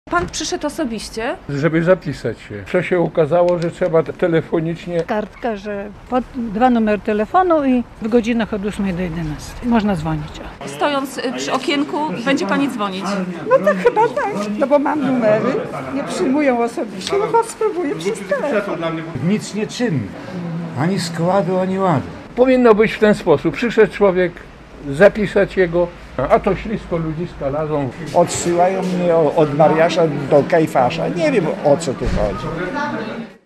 Pan przyszedł osobiście? Żeby zapisać się. Co się okazało, że trzeba telefonicznie. Kartka, że pod 2 numery telefonu i w godzinach od 8 do 11 można dzwonić. Stojąc przy okienku będzie pani dzwonić. No to chyba tak, no bo mam numery, nie przyjmują osobiście, no to spróbuję przez telefon. Nic nie czynny. Ani składu, ani ładu. Powinno być w ten sposób. Przyszedł człowiek, zapisać jego, a to ślisko ludziska lazą. Odsyłają mnie od Mariasza do Kajfasza. Nie wiem, o co tu chodzi.